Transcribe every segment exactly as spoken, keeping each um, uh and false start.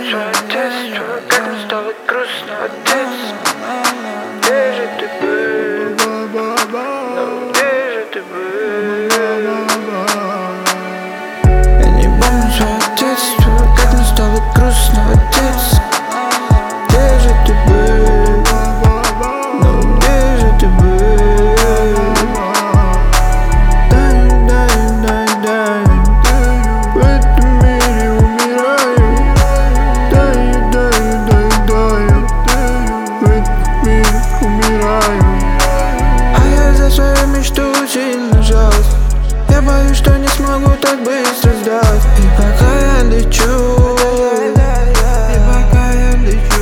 свое детство, как мне стало грустно от детства. Где же ты был? Ну где же ты был? Я не помню свое детство, как мне стало грустно от детства. Где же ты был? Ну где же ты был? Дай, дай, дай, дай. В этом мире умираю. Дай, дай, дай, дай. В этом мире умираю. А я за свою мечту сильно жалуюсь. Я боюсь, что не смогу так быстро сдать. И пока я лечу, и пока я лечу,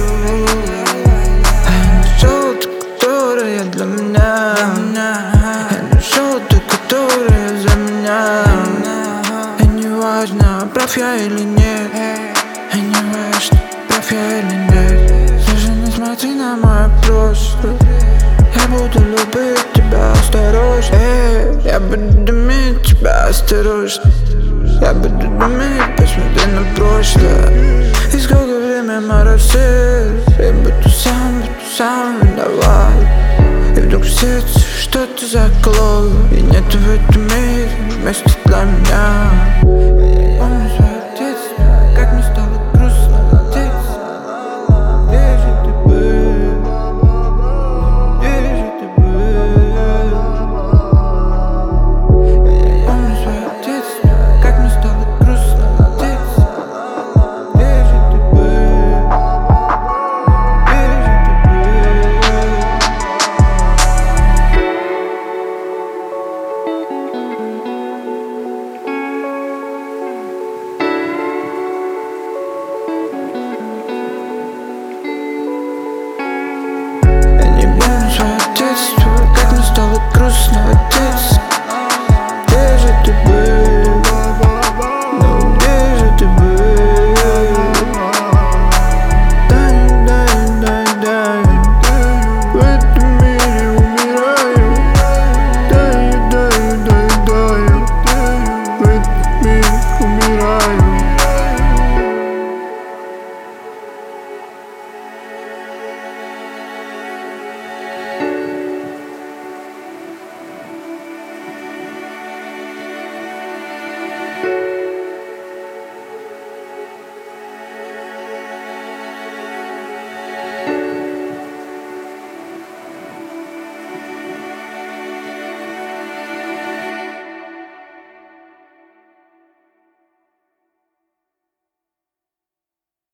я нашел ту, которая для меня. Я нашел ту, которая за меня. И не важно, прав я или нет. И не важно, прав я или нет. Даже не смотри на мое прошлое. Я буду любить тебя осторожно. Эй, я буду думать тебя осторожно. Я буду думать, посмотри на прошлое. И сколько время моросит. Я буду сам, буду сам виноват. И вдруг в сердце что-то закололо. И нет в этом мире места для меня. Я помню свое детство, как мне стало грустно от детства. Где же ты был? Где же ты был? Я помню свое детство, как мне стало грустно от детства. Где же ты был? Где же ты был? Я не помню свое детство, как мне стало грустно.